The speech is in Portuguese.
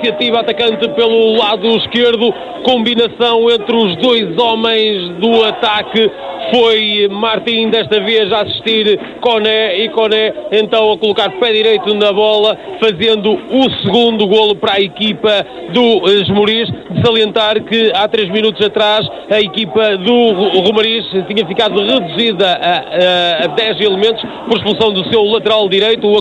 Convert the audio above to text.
iniciativa, atacante pelo lado esquerdo, combinação entre os dois homens do ataque. Foi Martim desta vez a assistir Koné, e Koné então a colocar pé direito na bola, fazendo o segundo golo para a equipa do Esmoriz. De salientar que há 3 minutos atrás a equipa do Romariz tinha ficado reduzida a 10 elementos por expulsão do seu lateral direito.